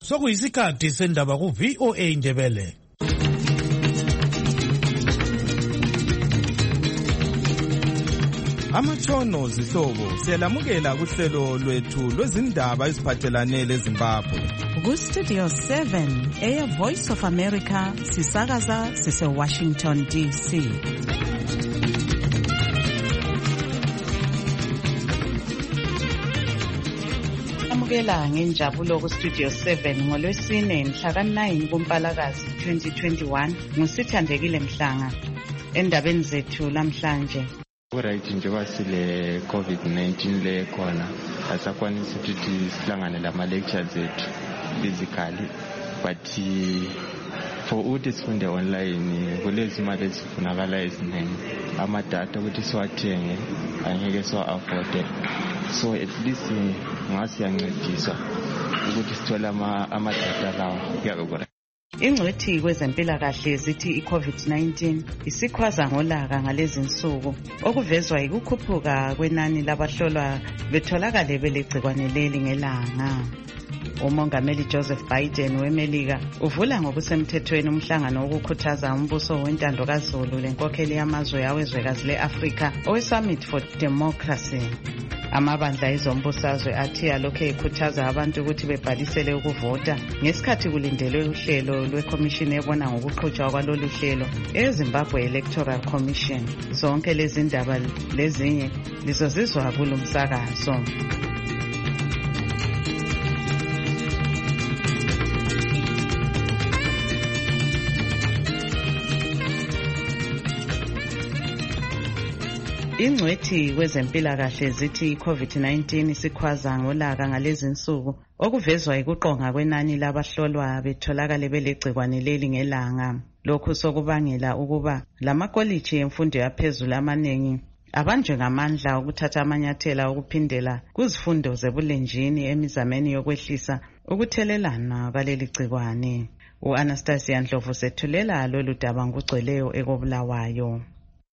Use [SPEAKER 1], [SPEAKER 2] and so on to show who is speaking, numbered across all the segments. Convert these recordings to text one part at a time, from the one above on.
[SPEAKER 1] Sokuyisikhathi sendaba ku VOA Indebele.
[SPEAKER 2] Amatshono zihlobo siyalamukela kuhlelo lwethu lwezindaba eziphathelane leZimbabwe.
[SPEAKER 3] Ku Studio 7 Air Voice of America sisakaza sise Washington DC. Amukela ngenjabulo ku Studio 7 ngolwesine mhla ka-9 kuMpalakazi 2021 ngusithandekile Mhlanga. Endabeni zethu lamhlanje
[SPEAKER 4] Right, njengoba sile COVID-19 le khona asakwanisa ukuthi sihlangane lama lectures ethu physically, but for ukuthi sifunde online kulezi imali ezifunakala eziningi, amadata ukuthi siwathenge angeke siwa-afford, so at least ngasiyancediswa ukuthi sithole amadata lawo kuyakubona.
[SPEAKER 3] Ingcwethi kwezempilakahle zithi i-COVID-19 isikhwaza ngolaka ngalezi nsuku, okuvezwa yikukhuphuka kwenani labahlolwa betholakale belegcikwane leli ngelanga. Umongameli Joseph Biden weMelika uvula ngokusemthethweni umhlangano wokukhuthaza umbuso wentando kaZulu lenkokheli yamazwe awezwekazi le-Afrika owe-Summit for Democracy. Amabandla ezombusazwe athi alokhe ekhuthaza abantu ukuthi bebhalisele ukuvota ngesikhathi kulindelwe uhlelo lwekomishini ebona ngokuqhutshwa kwalolu hlelo eZimbabwe Electoral Commission. Zonke lezi ndaba lezinye lizozizwa kulo msakazo. Ingcwethi kwezempilakahle zithi i-COVID-19 isikhwaza ngolaka ngalezi nsuku, okuvezwa yikuqonga kwenani labahlolwa betholakale belegcikwane leli ngelanga. Lokhu sokubangela ukuba lamakoliji emfundo yaphezulu amaningi abanjwe ngamandla ukuthatha amanyathela okuphindela kuzifundo zebulenjini emizameni yokwehlisa ukuthelelana kwaleli gcikwane. U-Anastasia Ndlovu sethulela lolu daba ngokugcweleyo eKobulawayo.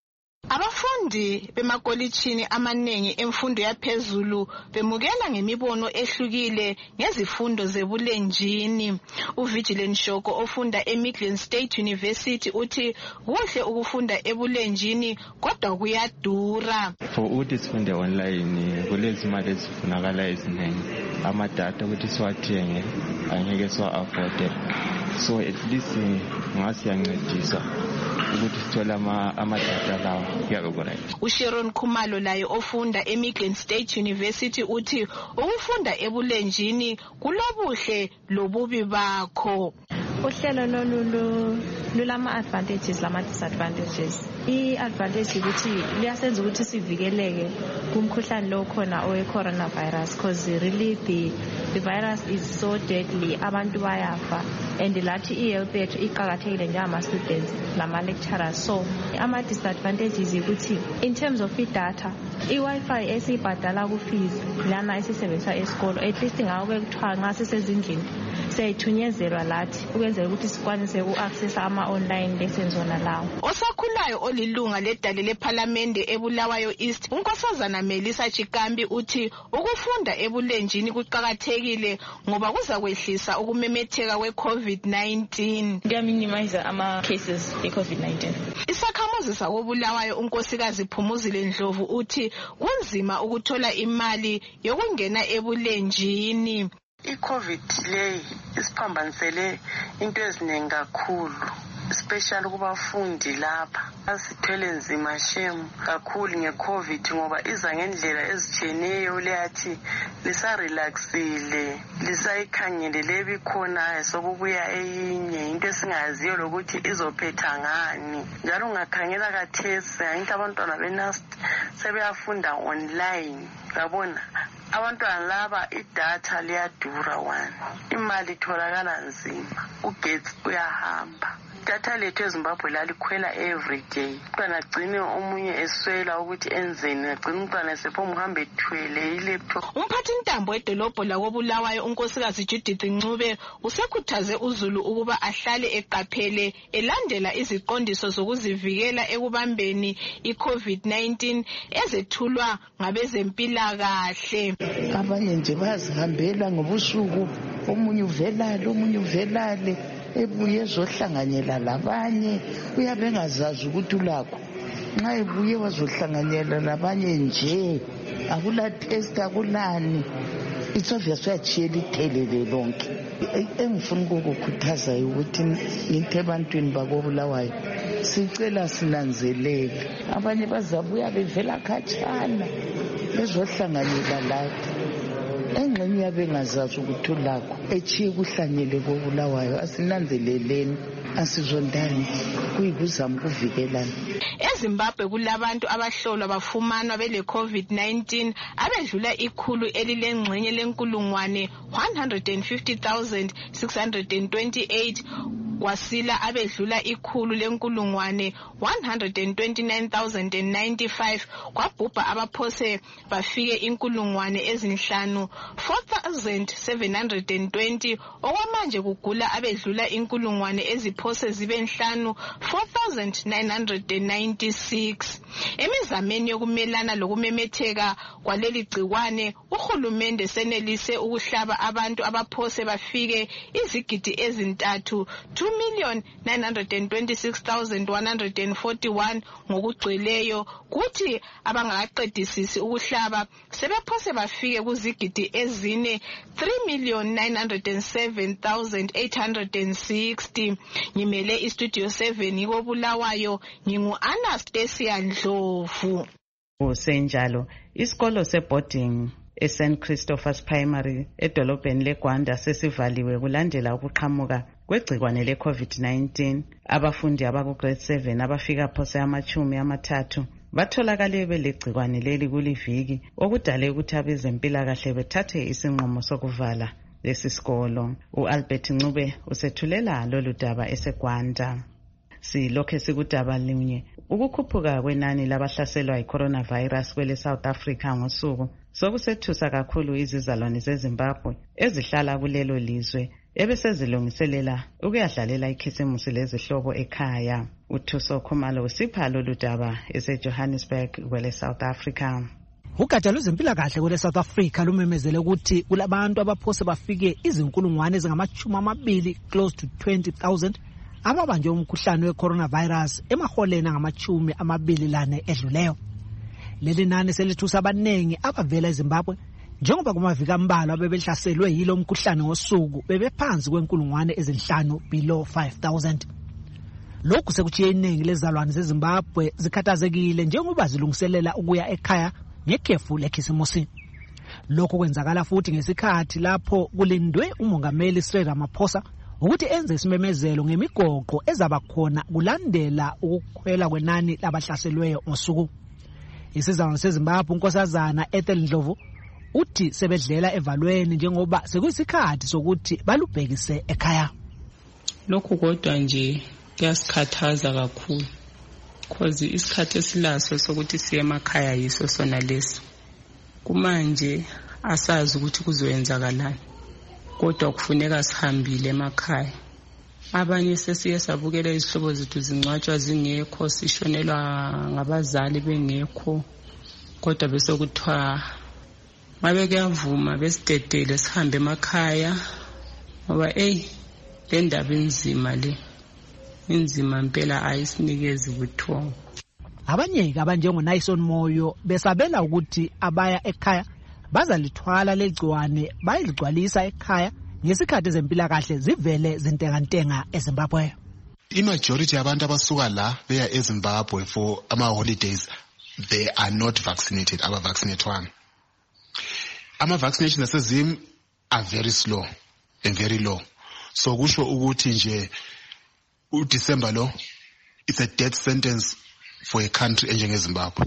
[SPEAKER 5] Abafundi bemakolitshini amaningi emfundo yaphezulu bemukela ngemibono ehlukile ngezifundo zebulenjini. uVigilance Shoko ofunda eMidrand State University uthi kuhle ukufunda ebulenjini kodwa kuyadura.
[SPEAKER 4] For ukuthi sifunde online kulezi imali ezifunakala eziningi, amadata ukuthi siwathenge angeke siwa-afford, so at least ngasiyancediswa ukuthi sithole amadata lawo kuyakubona.
[SPEAKER 5] uSharon Khumalo laye ofunda eMidrand State University uthi ukufunda ebulenjini kulobuhle lobubi bakho.
[SPEAKER 6] Uhlelo lolu lulama-advantages lama-disadvantages. I-advantage ukuthi liyasenza ukuthi sivikeleke kumkhuhlane lo khona owe-coronavirus, because really the virus is so deadly, abantu bayafa, and lathi i-health yethu iqakathekile njengama-students lama-lecturers. So ama-disadvantages ukuthi in terms of i-data, i-Wi-Fi esiyibhadala ku-fees lana esisebenzisa esikolo, at least ngake kuthiwa nxa sisezindlini siyayithunyezelwa lathi ukwenzela ukuthi sikwanise uku-accessa ama-online lessons wona lawo.
[SPEAKER 5] Osakhulayo olilunga ledale lephalamende eBulawayo East, uNkosazana Melissa Chikambi uthi ukufunda ebulenjini kuqakathekile ngoba kuza kwehlisa ukumemetheka kwe-COVID-19.
[SPEAKER 7] Kuyaminimize ama-cases e-COVID-19.
[SPEAKER 5] Isakhamuzi sakoBulawayo unkosikazi Phumuzile Ndlovu uthi kunzima ukuthola imali yokungena ebulenjini.
[SPEAKER 8] I-COVID leyi isiphambanisele into eziningi kakhulu, especially kubafundi lapha. Asithwele nzima shame kakhulu nge-COVID ngoba iza ngendlela ezitshiyeneyo, leyathi lisa-relaxile, lisayikhangele lebikhona sokubuya eyinye into esingaziyo lokuthi izophetha ngani. Njalo ungakhangela kathesi into abantwana benast sebeyafunda online, yabona. Abantwana laba idatha liyadura one, imali itholakala nzima, ugetsi uyahamba. Idatha lethu eZimbabwe lalikhwela every day. Umntwana agcine omunye eswela ukuthi enzeni, agcine umntwana esepho mhambe ethwele i-laptop.
[SPEAKER 5] Umphathintambo edolobho lakoBulawayo unkosikazi Judith Ncube usekhuthaze uZulu ukuba ahlale eqaphele elandela iziqondiso zokuzivikela ekubambeni i-COVID-19 ezethulwa ngabezempilakahle.
[SPEAKER 9] Abanye nje bazihambela ngobusuku omunye uvelale ebuye ezohlanganyela labanye uyabe engazazi ukuthi ulakho. Nxa ebuye wazohlanganyela labanye nje akula test akulani, it's obvious uyachiyela ithelele lonke. Engifuna ukukukhuthaza ukuthi ngithi ebantwini bakobulawayo sicela sinanzelele. Abanye bazabuya bevela khatshana bezohlanganyela lathi, engxenye yabe ngazazi ukuthi ulakho echiye kuhlanyele kobulawayo. Asinanzeleleni, asizondani, kuyikuzama ukuvikelana.
[SPEAKER 5] EZimbabwe kulabantu abahlolwa bafumanwa bele COVID-19 abedlula ikhulu elilengxenye lenkulungwane 150,628, kwasila abedlula ikhulu lenkulungwane 129,095, kwabhubha abaphose bafike inkulungwane ezinhlanu 4,720, okwamanje kugula abedlula inkulungwane eziphose zibe nhlanu 4,996. Emizameni yokumelana lokumemetheka kwaleli gciwane, uhulumende senelise ukuhlaba abantu abaphose bafike izigidi ezintathu 2,926,141 ngokugcweleyo, kuthi abangakaqedisisi ukuhlaba sebephose bafike kuzigidi ezine 3,907,860. Ngimele istudio 7 kobulawayo, ngingu-Anastasia Ndlovu.
[SPEAKER 3] Kusenjalo, isikolo seboarding eSt Christopher's Primary edolobheni leGwanda sesivaliwe kulandela ukuqhamuka kwegcikwane le-COVID-19. Abafundi abaku-grade 7 abafika phose ama-30 batholakale belegcikwane leli kuliviki, okudale ukuthi abezempilakahle bethathe isinqumo sokuvala lesi sikolo. U-Albert Ncube usethulela lolu daba eseGwanda. Silokhe sikudaba linye, ukukhuphuka kwenani labahlaselwa yi-coronavirus kwele South Africa ngosuku sokusethusa kakhulu izizalwane zeZimbabwe ezihlala kulelo lizwe ebesezilungiselela ukuyadlalela ikhisimusi lezihlobo ekhaya. uThuso Khumalo usipha lolu daba eseJohannesburg kwele South Africa.
[SPEAKER 10] Ugatsha lwezempilakahle kwele South Africa lumemezele ukuthi kulabantu abaphose bafike izinkulungwane ezingama-20 close to 20,000 ababanjwe umkhuhlane we-coronavirus emaholeni angama-24 edluleyo. Leli nani selithusa abanengi abavela eZimbabwe njengoba kumaviki ambalwa bebehlaselwe yilo mkhuhlane ngosuku bebephansi kwenkulungwane ezinhlanu below 5,000. Lokhu sekuchiye iningi lezalwane zeZimbabwe zikhathazekile njengoba zilungiselela ukuya ekhaya ngekhefu lekhisimusi. Lokhu kwenzakala futhi ngesikhathi lapho kulindwe umongameli Cyril Ramaphosa ukuthi enze isimemezelo ngemigoqo ezaba khona kulandela ukukhwela kwenani labahlaselweyo ngosuku. Isizalwane seZimbabwe unkosazana Ethel Ndlovu uthi sebedlela evalweni njengoba sekuyisikhathi sokuthi balubhekise ekhaya.
[SPEAKER 11] Lokhu kodwa nje kuyasikhathaza kakhulu, because isikhathi esilaso sokuthi siye emakhaya yiso sona leso. Kumanje asazi ukuthi kuzoyenzakalani, kodwa kufuneka sihambile emakhaya. Abanye sesiye sabukela izihlobo zethu zingcwatshwa zingekho, sishonelwa ngabazali bengekho, kodwa bese kuthiwa mabe kuyavuma besidedele sihambe emakhaya ngoba le ndaba inzima le. Inzima impela ayisinikezi ubuthongo.
[SPEAKER 10] Abanye abanjengoNaison Moyo besabela ukuthi abaya ekhaya bazalithwala legciwane bayiligcwalisa ekhaya ngesikhathi ezempilakahle zivele zintengantenga eZimbabwe.
[SPEAKER 12] Majority yabantu abasuka la beya eZimbabwe for ama-holidays, they are not vaccinated, aba-vaccinatwanga. Ama-vaccinations asezim are very slow and very low. So kusho ukuthi nje uDecember lo, it's a death sentence for a country enjengeZimbabwe.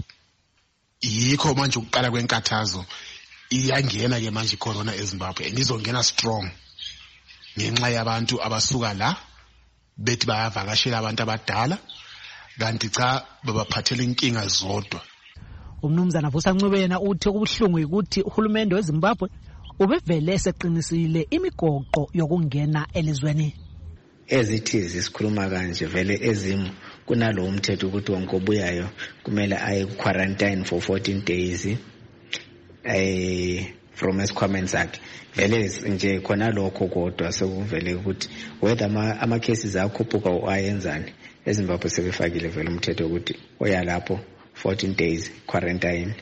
[SPEAKER 12] Yikho manje ukuqala kwenkathazo iyangena ke manje corona eZimbabwe, nizongena strong ngenxa yabantu abasuka la bethi bayavakashela abantu abadala kanti cha babaphathela inkinga zodwa.
[SPEAKER 10] Umnumzana Vusa Ncube yena uthi okubuhlungu ukuthi uhulumende weZimbabwe ubevele seqinisile imigoqo yokungena elizweni.
[SPEAKER 13] Ezithizi isikhuluma kanje vele ezimu kunalo umthetho ukuthi wonke obuyayo kumele aye quarantine for 14 days from esikhwameni sakhe. Vele nje khona lokho kodwa sekuvele ukuthi whether ama cases akhuphuka ayenzani. eZimbabwe sebefakile vele umthetho ukuthi oya lapho 14 days quarantine,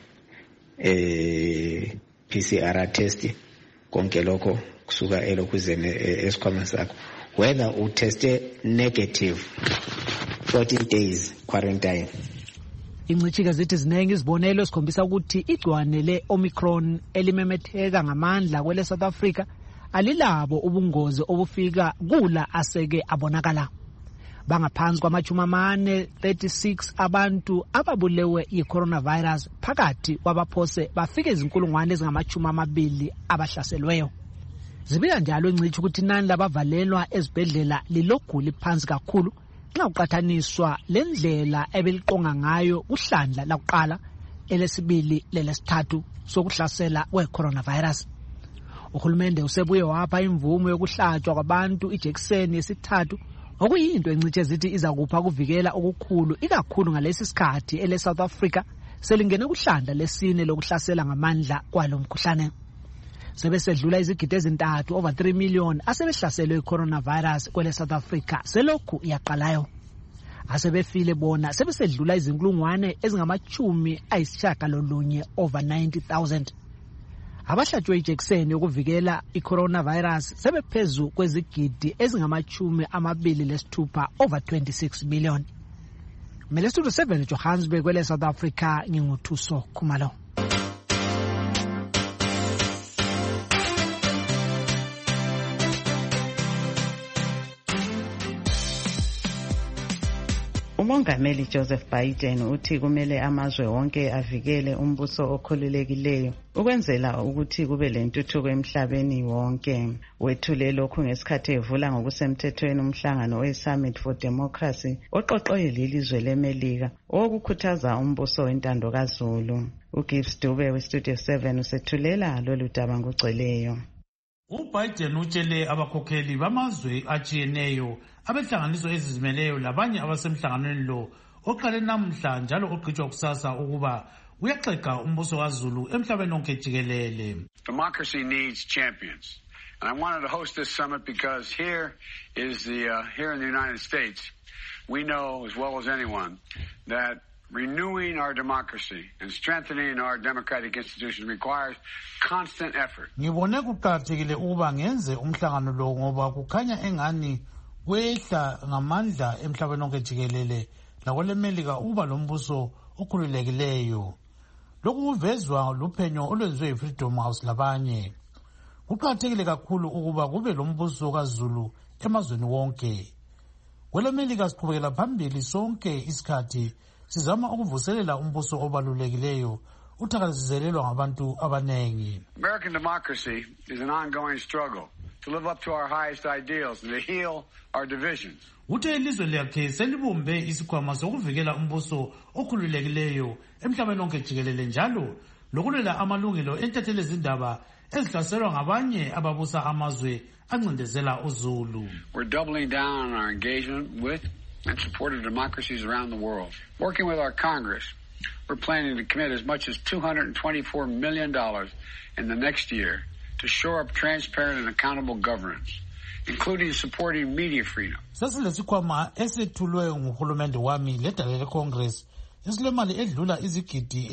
[SPEAKER 13] PCR test, konke lokho kusuka elokhuzeni esikhwameni sakho. Whether uteste negative 14 days quarantine.
[SPEAKER 10] Incithika zithi zinenge izibonelo esikhombisa ukuthi igcwane le-Omicron elimemetheka ngamandla kwele South Africa alilabo ubungozi obufika kula aseke abonakala. Bangaphansi kwamachumamane 36 abantu ababulewe i-coronavirus phakathi kwabaphose bafike izinkulungwane ezingamachumamabili abahlaselweyo. Zibika njalo incithu ukuthi inani labavalelwa ezibhedlela liloguli phansi kakhulu nxa kuqathaniswa lendlela ebeliqonga ngayo uhlandla lakuqala elesibili lelesithathu sokuhlasela kwe-coronavirus. Uhulumende usebuye wapha imvumo yokuhlatshwa kwabantu ijekiseni yesithathu, okuyinto encithe zithi izakupha kuvikela okukhulu ikakhulu ngalesi sikhathi ele-South Africa selingene kuhlandla lesine lokuhlasela ngamandla kwalo mkhuhlane. Sebesedlula izigidi ezintathu over 3 million asebehlaselwe i-coronavirus kwele South Africa selokhu yaqalayo. Asebefile bona sebesedlula izinkulungwane ezingama-90 over 90,000. Abahlatshwe ijekiseni yokuvikela i-coronavirus sebephezu kwezigidi ezingama-26 over 26 million. Mele Studio 7 Johannesburg kwele South Africa, nginguthuso Khumalo.
[SPEAKER 3] Umongameli Joseph Biden uthi kumele amazwe wonke avikele umbuso okhululekileyo ukwenzela ukuthi kube lentuthuko emhlabeni wonke. Wethule lokhu ngesikhathi evula ngokusemthethweni umhlangano we-Summit for Democracy oqoqwe lelizwe leMelika okukhuthaza umbuso wentando kaZulu. uGibbs Dube weStudio 7 usethulela lolu daba ngogcweleyo.
[SPEAKER 1] UBiden utshele abakhokheli bamazwe atshiyeneyo abehlanganiso ezizimeleyo labanye abasemhlanganweni lo oqale namhla njalo oqhutshwa kusasa ukuba uyaxega umbuso kaZulu emhlabeni wonke jikelele.
[SPEAKER 14] Democracy needs champions. And I wanted to host this summit because here in the United States, we know as well as anyone that renewing our democracy and strengthening our democratic institutions requires constant effort.
[SPEAKER 1] Ngibone kuqakathekile ukuba ngenze umhlangano lo ngoba kukhanya engani kwehla ngamandla emhlabeni wonke jikelele lakwelemelika uba lombuso okhululekileyo. Lokhu kuvezwa luphenyo olwenziwe yiFreedom House labanye. Kuqakathekile kakhulu ukuba kube lombuso kaZulu emazweni wonke. Kwelemelika siqhubekela phambili sonke isikhathi sizama ukuvuselela umbuso obalulekileyo uthakazelelwa ngabantu abanengi.
[SPEAKER 14] American democracy is an ongoing struggle to live up to our highest ideals and to heal our divisions.
[SPEAKER 1] Uthe ilizwe lakhe selibumbe isikhwama sokuvikela umbuso okhululekileyo emhlabeni wonke jikelele njalo lokulela amalungelo entatheli ezindaba ezihlaselwa ngabanye ababusa amazwe ancindezela uZulu.
[SPEAKER 14] We're doubling down on our engagement with and support of democracies around the world. Working with our Congress, we're planning to commit as much as $224 million in the next year to shore up transparent and accountable governance, including supporting media freedom.
[SPEAKER 1] Sesilesikhwama esethulwe nguhulumende wami ledale leCongress esilemali edlula izigidi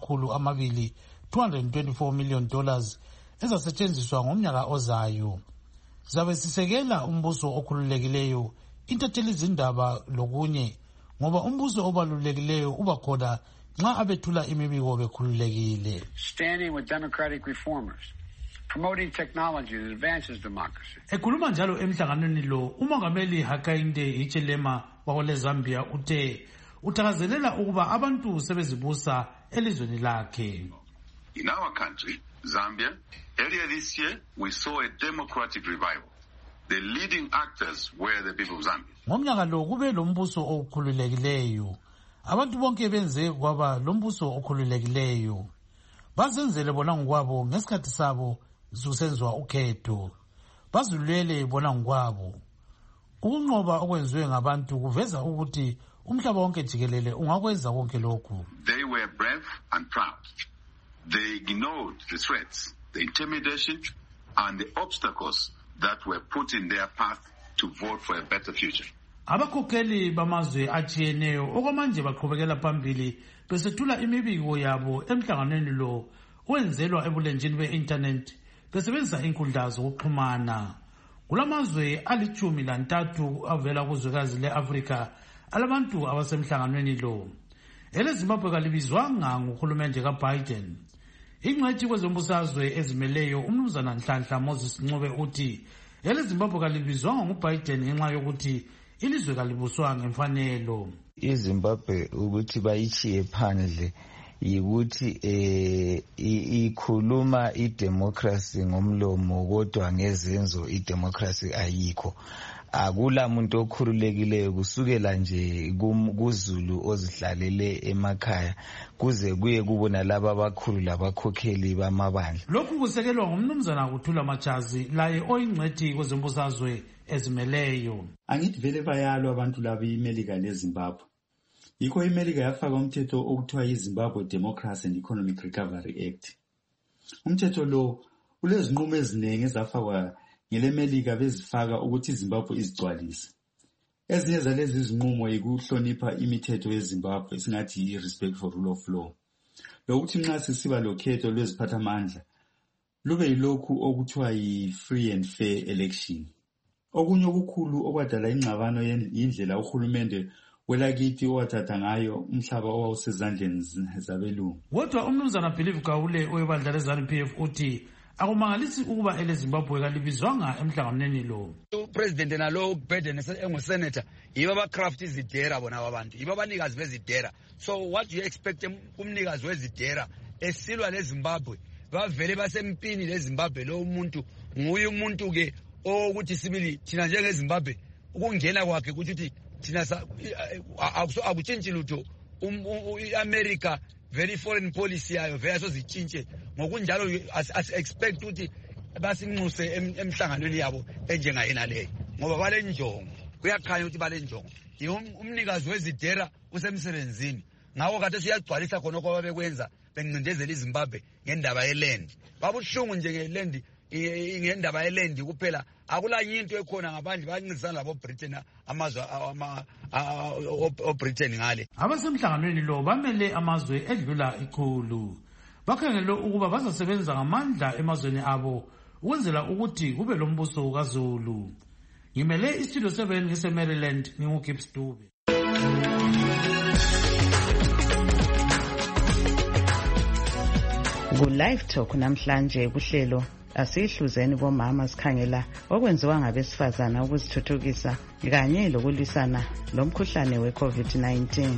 [SPEAKER 1] $224 million ezasetshenziswa ngomnyaka ozayo. Sizabe sisekela umbuso okhululekileyo intatheli izindaba lokunye ngoba umbuso obalulekileyo uba khona nxa abethula imibiko bekhululekile.
[SPEAKER 14] Standing with democratic reformers, promoting technology that advances democracy.
[SPEAKER 1] Ekhuluma njalo emhlanganweni lo umongameli Hakainde Hichilema wakwele Zambia uthe uthakazelela ukuba abantu sebezibusa elizweni lakhe.
[SPEAKER 15] In our country, Zambia, earlier this year we saw a democratic revival. The leading actors were the people of Zambia.
[SPEAKER 1] Ngomnyaka lo kube lombuso okhululekileyo. Abantu bonke benze kwaba lombuso okhululekileyo. Bazenzele bona ngokwabo ngesikhathi sabo susenzwa ukhetho. Bazulele bona ngokwabo. Ukunqoba okwenziwe ngabantu kuveza ukuthi umhlaba wonke jikelele ungakwenza konke lokhu.
[SPEAKER 15] They were brave and proud. They ignored the threats the intimidation, and the obstacles that were put in their path to vote for a better future.
[SPEAKER 1] Abakhokheli bamazwe atshiyeneyo okwamanje baqhubekela phambili besethula imibiko yabo emhlanganweni lo owenzelwa ebulenjini be-internet besebenzisa inkundla zokuxhumana. Kulamazwe ali-13 avela kuzwekazi le-Afrika alabantu abasemhlanganweni lo. EleZimbabwe kalibizwanga nguhulumende kaBiden. Ingcwethi kwezombusazwe ezimeleyo umnumzana Nhlanhla Moses Ncube uthi EleZimbabwe kalibizwanga nguBiden ngenxa yokuthi ilizwe kalibuswa ngemfanelo.
[SPEAKER 16] IZimbabwe ukuthi bayichiye phandle yikuthi ikhuluma idemocracy ngomlomo kodwa ngezenzo idemocracy ayikho. Akula muntu okhululekileyo kusukela nje kuZulu ozihlalele emakhaya kuze kuye kubona laba abakhulu labakhokheli bamabandla.
[SPEAKER 1] Lokhu kusekelwa ngumnumzana Kuthula Machazi laye oyingcwethi kwezombusazwe ezimeleyo.
[SPEAKER 17] Angithi vele bayalwa abantu laba iMelika leZimbabwe. Yikho iMelika yafaka umthetho okuthiwa iZimbabwe Democracy and Economic Recovery Act. Umthetho lo ulezinqumo eziningi ezafakwa ngeleMelika bezifaka ukuthi iZimbabwe izigcwalise. Ezinye zalezi izinqumo yikuhlonipha imithetho yeZimbabwe esingathi respect for rule of law. Lokuthi nxa sisiba lokhetho lweziphathamandla lube yilokhu okuthiwa yi-free and fair election. Okunye okukhulu okwadala ingxabano yindlela uhulumende welakithi owathatha ngayo umhlaba owawusezandleni zabelungu.
[SPEAKER 1] Kodwa umnumzana Believe Gawule oyebandla leZANU-PF uthi akumangalisi ukuba eleZimbabwe kalibizwanga emhlanganweni lo.
[SPEAKER 18] President nalo Biden engusenator yibo abacraft izidera bona abantu yibo abanikazi bezidera. So what do you expect umnikazi wezidera esilwa leZimbabwe bavele basempini leZimbabwe lo umuntu nguye umuntu ke ukuthi sibili thina njengeZimbabwe ukungena kwakhe ukuthi thina akutshintshi lutho iAmerica very foreign policy yayo vele sozitshintshe ngokunjalo as expect ukuthi basinxuse emhlanganweni yabo enjengayena leyo ngoba balenjongo kuyakhanya ukuthi balenjongo umnikazi wezidera usemsebenzini ngawo kade siyagcwalisa khona okwabekwenza bencindezela iZimbabwe ngendaba yeland babuhlungu nje ngeland ngendaba yeland kuphela akulanye into ekhona ngaphandle bancindezana labo Britain amazwe oBritain ngale.
[SPEAKER 1] Abasemhlanganweni lo bamele amazwe edlula ikhulu. Bakhangelwe ukuba bazasebenza ngamandla emazweni abo ukwenzela ukuthi kube lombuso kaZulu. Ngimele istudio 7 ngise-Maryland nginguGibbs Dube.
[SPEAKER 3] Ku-Live Talk namhlanje kuhlelo asihluzeni bomama sikhangela okwenziwa ngabesifazana ukuzithuthukisa kanye lokulwisana lomkhuhlane we-COVID-19.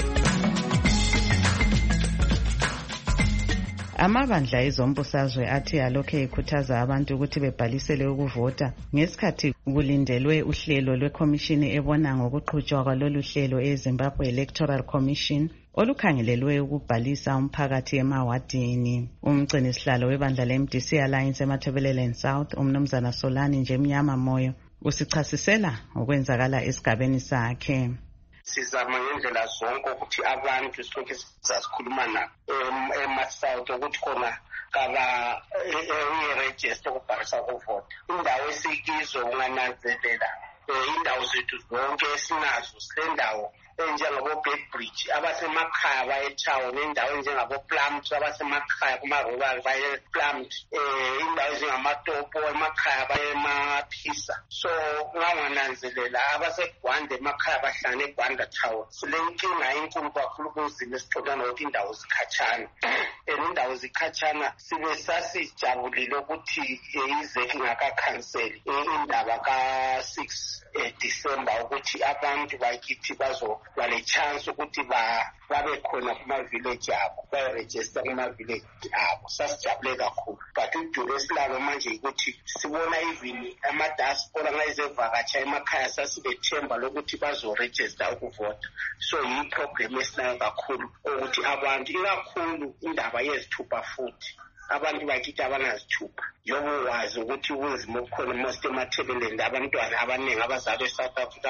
[SPEAKER 3] Amabandla ezombusazwe athi alokhe ekhuthaza abantu ukuthi bebhalisele ukuvota ngesikhathi kulindelwe uhlelo lwekhomishini ebona ngokuqhutshwa kwalolu hlelo eZimbabwe Electoral Commission olukhangelelwe ukubhalisa umphakathi emawadini. Umgcinisihlalo webandla le-MDC Alliance eMatabeleland South umnumzana Solani Njemnyama Moyo usichasisela okwenzakala esigabeni sakhe.
[SPEAKER 19] Sizama ngendlela zonke ukuthi abantu sonke sizazikhuluma nabo ema-South ukuthi khona kaba i-register ukubhalisa ukuvota. Indawo esikizo ungananzelela indawo zethu zonke esinazo silendawo enjengabo Beckbridge abasemakhaya bayethawo nendawo enjengabo Plumtree abasemakhaya kuma-rural baye-Plumtree indawo ezingamatopo emakhaya bayemaphisa. So ungananzelela abaseGwanda emakhaya bahlangane eGwanda Town silenkinga enkulu kakhulu kunzima esixolana ukuthi indawo zikhatshana indawo zikhatshana sibe sasijabulile ukuthi izeki ingakakhanseli indaba ka-6 December ukuthi abantu bakithi bazoba le-chance ukuthi babe khona kuma-village abo baye-register kuma-village abo. Sasijabule kakhulu but udulo esilalo manje ukuthi sibona even ama-diaspora ngayizevakatsha emakhaya sasibethemba lokuthi bazo-register ukuvota. So yi-problem esinayo kakhulu ukuthi abantu ikakhulu indaba yezithupha futhi abantu bakithi abanazithupha njengoba wazi ukuthi ubunzima obukhona most emathebeleni abantwana abaningi abazalwa eSouth Africa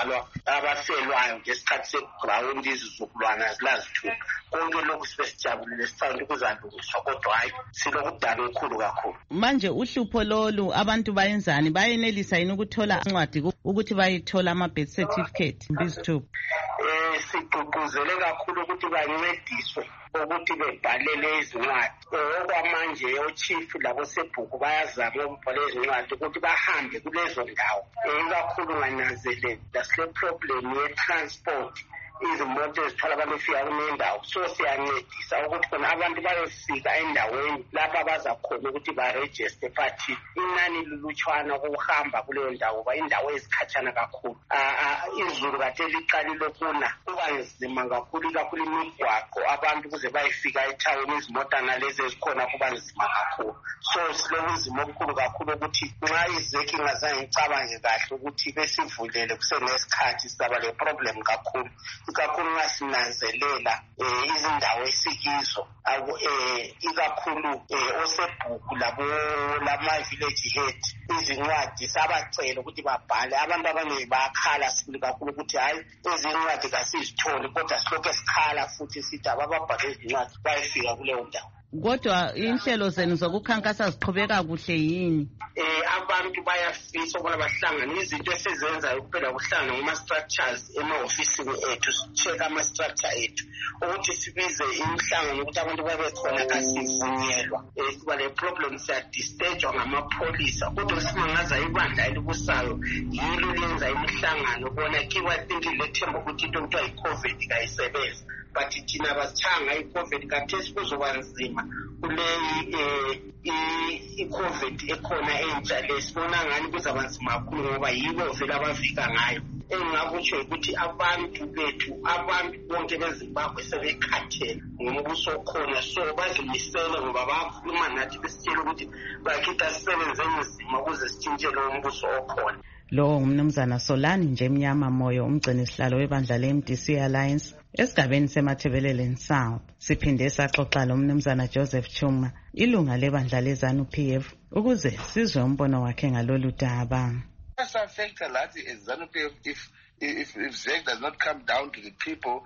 [SPEAKER 19] abafelwayo ngesikhathi segrawundi izizukulwana zilazithupha konke lokhu sibe sijabulile sithanda ukuzalungiswa kodwa hayi silokudala okukhulu kakhulu.
[SPEAKER 3] Manje uhlupho lolu abantu bayenzani bayenelisa yini ukuthola incwadi ukuthi bayithola ama-birth certificate bizithupha?
[SPEAKER 19] Sigqugquzele kakhulu ukuthi bancediswe ukuthi bebhalele izincwadi. Okwamanje ochief labosebhuku bayazama ukubhala izincwadi ukuthi bahambe kulezo ndawo. Ikakhulu ngananzelela sile problem ye-transport izimoto ezithwala abantu befika kunendawo. So siyancedisa ukuthi khona abantu bayofika endaweni lapha bazakhona ukuthi barejiste but inani lulutshwana ukuhamba kuleyo ndawo ngoba indawo ezikhatshana kakhulu. Izulu kade liqalile kuna kuba nzima kakhulu imigwaqo abantu kuze bayifika ethawuni izimota nalezi ezikhona kuba nzima kakhulu. So silobunzima obukhulu kakhulu ukuthi nxa izeki ingazange icabange kahle ukuthi besivulele kusenesikhathi saba le problem kakhulu. Ikakhulu nxa sinanzelela izindawo esikizo ikakhulu osebhuku lama-village head izincwadi sabacela ukuthi babhale. Abantu abaningi bayakhala sibili kakhulu ukuthi hayi izincwadi kasizitholi kodwa silokhu esikhala futhi sithi abababhale izincwadi bayefika kuleyo ndawo.
[SPEAKER 3] Kodwa inhlelo zenu zokukhankasa ziqhubeka kuhle yini?
[SPEAKER 19] Abantu bayafisa ukubona bahlangane izinto esizenzayo kuphela kuhlangana ngama-structures ema-ofisini ethu si-check-a ama-structure ethu ukuthi sibize imihlangano ukuthi abantu babe khona kasivunyelwa. Kuba le problem siyadistejwa ngamapholisa kodwa simangaza ibandla elibusayo yilo lenza imihlangano bona kiwa think lethemba ukuthi into kuthiwa i-COVID kayisebenzi but thina basithanga i-COVID kathesi kuzoba nzima kule i-COVID ekhona entsha lesibona ngani kuzaba nzima kakhulu ngoba yibo vele abafika ngayo. Engingakutsho ukuthi abantu bethu abantu bonke beZimbabwe sebekhathele ngombuso okhona so bazimisele ngoba bakhuluma nathi besitshela ukuthi bakhetha sisebenze nzima ukuze sitshintshe lo mbuso okhona.
[SPEAKER 3] Lo ngumnumzana Solani nje Mnyama Moyo umgcini sihlalo webandla le-MDC Alliance esigabeni semathebeleleni South. Siphinde saxoxa lo mnumzana Joseph Chuma ilunga lebandla leZANU PF ukuze sizwe umbono wakhe ngalolu daba.
[SPEAKER 20] Affect a lot is ZANU PF if ZEC does not come down to the people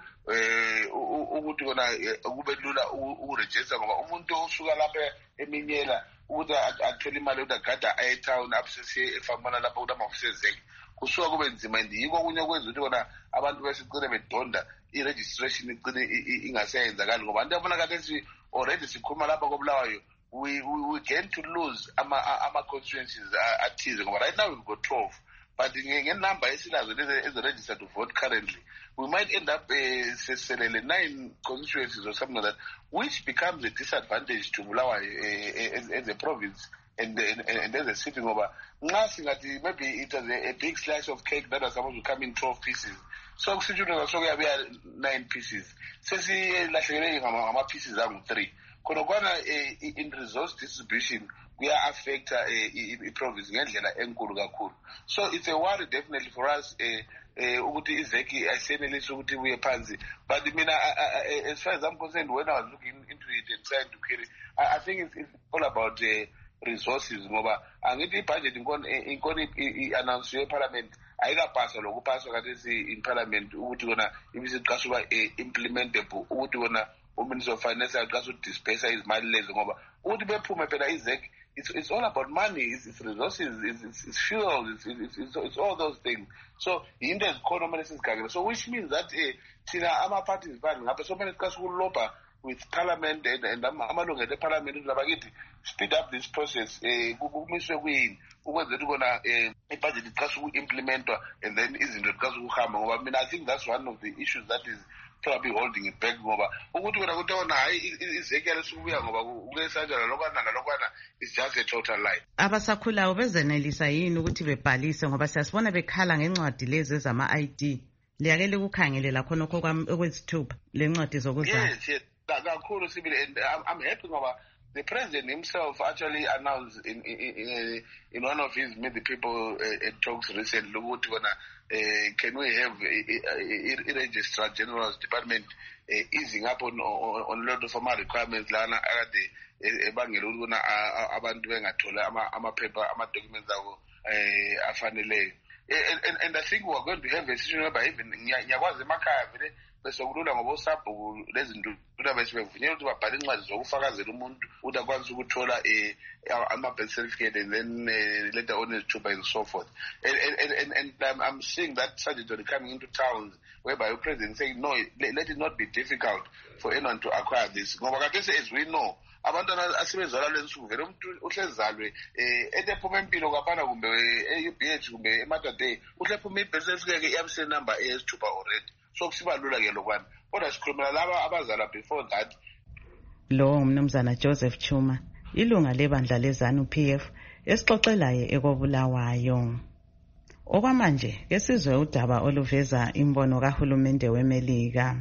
[SPEAKER 20] ukuthi kona kube lula uregister ngoba umuntu osuka lapha eminyela ukuthi athole imali ukuthi agada ayetown absese efambana lapha ukuthi amafuse ZEC kusuka kube nzima ndiyiko okunye okwenza ukuthi kona abantu besigcine bedonda i-registration igcine ingasayenzakali ngoba abantu yabona kade already sikhuluma lapha koBulawayo we begin to lose ama-constituencies athize ngoba right now we've got 12 but ngenumber esilazo ezi-registered to vote currently we might end up selele 9 constituencies or something like that which becomes a disadvantage to Bulawayo as a province and as a city ngoba nxa singathi maybe it was a big slice of cake that was supposed to come in 12 pieces so kusitshunela sokuyabuya 9 pieces sesilahlekele ngama-pieces angu-3 khonokwana in resource distribution kuya-affecta i-province ngendlela enkulu kakhulu so it's a worry definitely for us ukuthi izeki ayisenelisi ukuthi buye phansi but mina as far as I'm concerned when I was looking into it and trying to carry I think it's all about resources ngoba angithi i-budget inkona i-announce ye-parliament ayikapaswa lokupaswa kathesi in parliament ukuthi kona ibisiqasha uba implementable ukuthi kona uMinister of Finance aqasha udispersa izimali lezo ngoba ukuthi bephume phela izek it's all about money it's resources it's fuel it's all those things so into ezikhona kumele sizikhangele so which means that thina ama-parties bani ngapha so kumele siqasha ukulobha with parliament and amalungelo eparliament ukuthi labakithi speed up this process kumiswe kuyini ukwenza ukuthi kona ibudget iqasha uku-implementwa and then izinto ziqasha ukuhamba ngoba mina I think that's one of the issues that is probably holding it back ngoba ukuthi wena kuthiwa hayi izekele sukubuya ngoba kukesanjalo lokwana is just a total lie.
[SPEAKER 3] Abasakhulayo bezenelisa yini ukuthi bebhalise ngoba siyasibona bekhala ngencwadi lezi ezama-ID liyake likukhangelela khonokho okwezithupha lencwadi zokuzala?
[SPEAKER 20] Yes kakhulu sibili and I'm happy ngoba the president himself actually announced in one of his meet the people talks recently ukuthi kona can we have a registrar general's department easing up on a lot of formal requirements lana akade ebangela ukuthi abantu bengathola amaphepha ama-documents abo afaneleyo. And I think we're going to have a situation whereby even ngiyakwazi emakhaya vele bese kulula ngoba usabhuku lezinduna bese bevunyelwa ukuthi babhale incwadi zokufakazela umuntu ukuthi akwazi ukuthola ama-birth certificate and then later on izithuba and so forth. And I'm seeing that trajectory coming into towns whereby the president saying, no, let it not be difficult for anyone to acquire this. Ngoba khathesi as we know, abantwana asebezalwa lensuku vele umuntu uhlezalwe ephuma empilo kaphana kumbe e-UBH kumbe e-Mater Dei uhlephuma i-birth certificate i-absence number eyesithupha already. So kusiba lula ke lokwana kodwa sikhulumela laba abazalwa before that.
[SPEAKER 3] Lo ngumnumzana Joseph Chuma, ilunga lebandla leZANU-PF esixoxelayo ekobulawayo. Okwamanje ke sizwe udaba oluveza imbono kahulumende weMelika.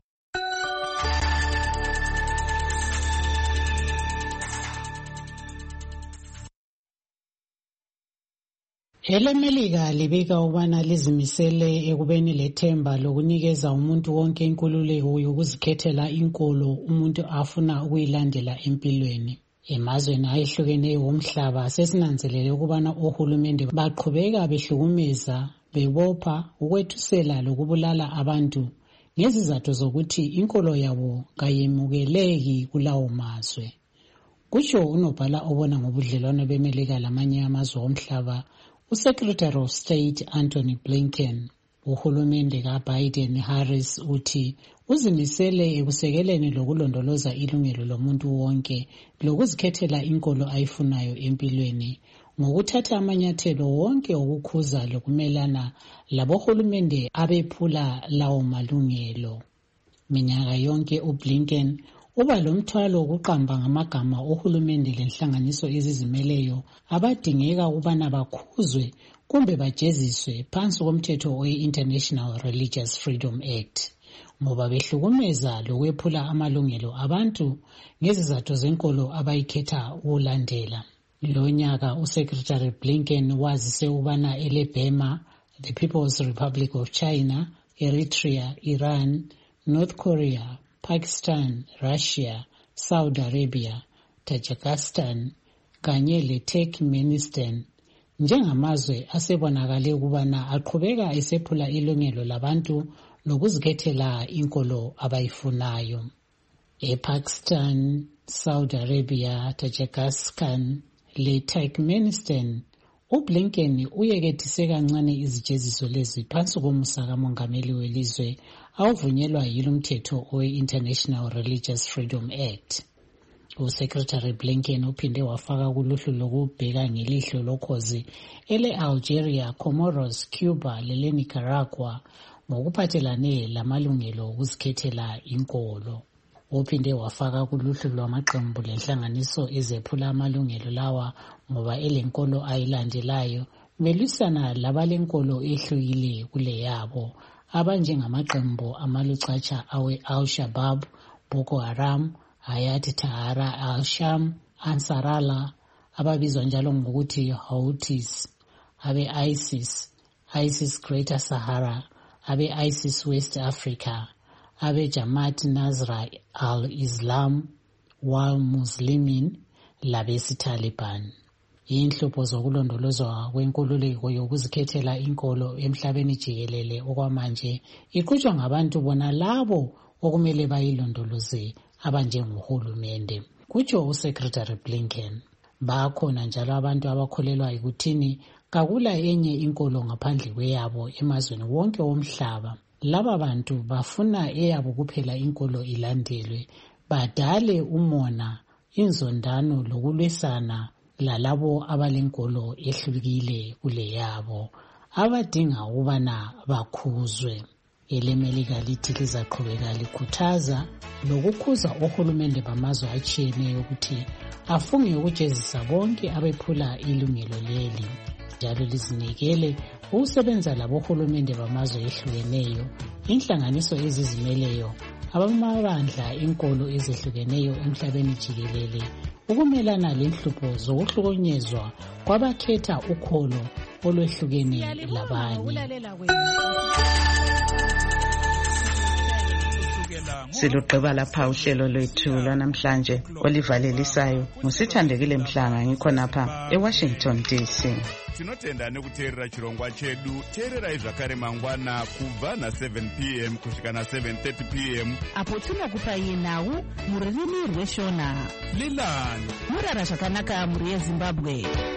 [SPEAKER 21] EleMelika libika ukubana lizimisele ekubeni lethemba lokunikeza umuntu wonke inkululeko yokuzikhethela inkolo umuntu afuna ukuyilandela empilweni. Emazweni ayehlukeneyo womhlaba sesinanzelele ukubana ohulumende baqhubeka behlukumeza, bebopha, ukwethusela lokubulala abantu ngezizathu zokuthi inkolo yabo kayemukeleki kulawo mazwe. Kutsho unobhala obona ngobudlelwano beMelika lamanye amazwe omhlaba uSecretary of State Anthony Blinken. Uhulumende kaBiden Harris uthi uzimisele ekusekeleni lokulondoloza ilungelo lomuntu wonke lokuzikhethela inkolo ayifunayo empilweni ngokuthatha amanyathelo wonke okukhuza lokumelana labohulumende abephula lawo malungelo. Minyaka yonke uBlinken uba lomthwalo wokuqamba ngamagama ohulumende lenhlanganiso ezizimeleyo abadingeka ukubana bakhuzwe kumbe bajeziswe phansi komthetho we-International Religious Freedom Act ngoba behlukumeza lokwephula amalungelo abantu ngezizathu zenkolo abayikhetha ukulandela. Lo nyaka uSecretary Blinken wazise ukubana eLebhema, the People's Republic of China, Eritrea, Iran, North Korea, Pakistan, Russia, Saudi Arabia, Tajikistan kanye leTurkmenistan njengamazwe asebonakale ukubana aqhubeka esephula ilungelo labantu lokuzikhethela inkolo abayifunayo. EPakistan, Saudi Arabia, Tajikistan leTurkmenistan uBlinken uyekethise kancane izijeziso lezi phansi komusa kamongameli welizwe awuvunyelwa yilomthetho we-International Religious Freedom Act. USecretary Blinken uphinde wafaka kuluhlu lokubheka ngelihlo lokhozi ele-Algeria, Comoros, Cuba lele-Nicaragua ngokuphathelane lamalungelo okuzikhethela inkolo. Uphinde wafaka kuluhlu lwamaqembu lenhlanganiso ezephula amalungelo lawa ngoba elenkolo ayilandelayo belwisana labalenkolo ehlukile kule yabo abanjengamaqembu amalucatsha awe-Al-Shabaab, Boko Haram, Hayat Tahrir al-Sham, Ansarallah, ababizwa njalo ngokuthi Houthis, abe-ISIS, ISIS Greater Sahara, abe-ISIS West Africa, abe-Jamaat Nasrah al-Islam wal Muslimin labesi-Taliban. Inhlupho zokulondolozwa kwenkululeko yokuzikhethela inkolo emhlabeni jikelele okwamanje iqhutshwa ngabantu bona labo okumele bayilondoloze abanjengohulumende. Kutsho uSecretary Blinken. Bakhona njalo abantu abakholelwa ekuthini kakula enye inkolo ngaphandle kweyabo emazweni wonke womhlaba. Laba bantu bafuna eyabo kuphela inkolo ilandelwe, badale umona, inzondano lokulwisana lalabo abalenkolo ehlukile kule yabo abadinga ukubana bakhuzwe. EleMelika lithi lizaqhubeka likhuthaza lokukhuza ohulumende bamazwe atshiyeneyo ukuthi afunge ukujezisa bonke abephula ilungelo leli, njalo lizinikele ukusebenza labohulumende bamazwe ehlukeneyo, inhlanganiso ezizimeleyo, abamabandla enkolo ezehlukeneyo emhlabeni jikelele ukumelana lenhlupho zokuhlukunyezwa kwabakhetha ukholo olwehlukene labanye.
[SPEAKER 2] Kusukela
[SPEAKER 3] Silugqiba lapha uhlelo lwethu lwanamhlanje olivalelisayo nguSithandekile Mhlanga ngikhonapha eWashington DC.
[SPEAKER 4] Tinotenda nekuteerera chirongwa chedu. Teererai zvakare mangwana kubva na7 p.m. kusvika na7:30 p.m.
[SPEAKER 22] apo tinokupai nhau mururimi rweshona.
[SPEAKER 4] Lilani
[SPEAKER 22] murara zvakanaka muri yeZimbabwe.